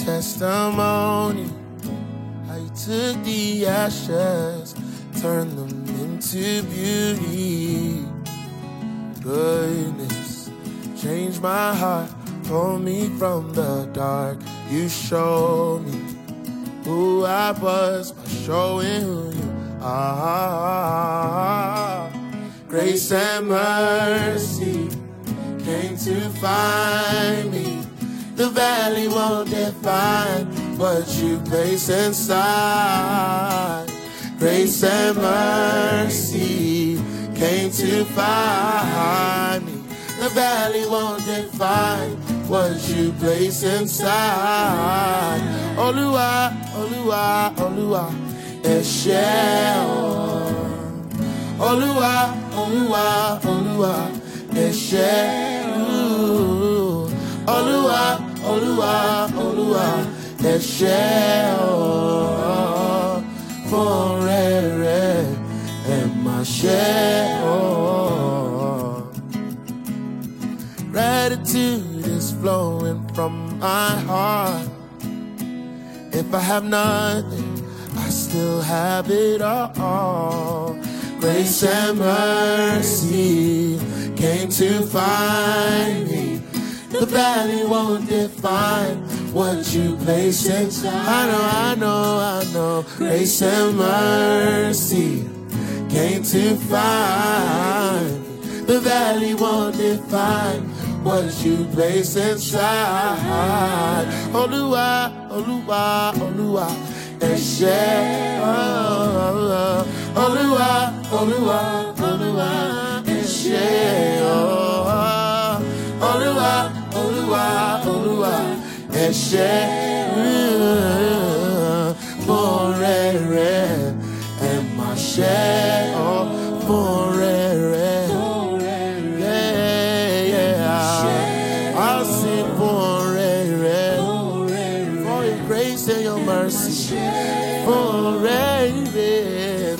testimony. How you took the ashes, turned them into beauty. Goodness, changed my heart, pulled me from the dark. You showed me who I was by showing who you are. Grace and mercy came to find me. The valley won't define what you place inside. Grace and mercy came to find me. The valley won't define what you place inside. Olúwa, Olúwa, Olúwa, ẹ ṣé o. Olúwa, Olúwa, Olúwa, ẹ ṣé o. Olúwa, Olúwa, Olúwa, ẹ ṣé o. Fún rere ẹ má ṣe o. Gratitude is flowing from my heart. If I have nothing, I still have it all. Grace and mercy came to find me. The valley won't define what you place inside. I know. Grace and mercy came to find me. The valley won't define what you place inside. Olúwa, Olúwa, Olúwa, ẹ ṣé o. Olúwa, Olúwa, Olúwa, ẹ ṣé o. Olúwa, Olúwa, Olúwa, ẹ ṣé o. Fún rere ẹ má ṣe o. Fún rere. I'll sing for your grace and your mercy. For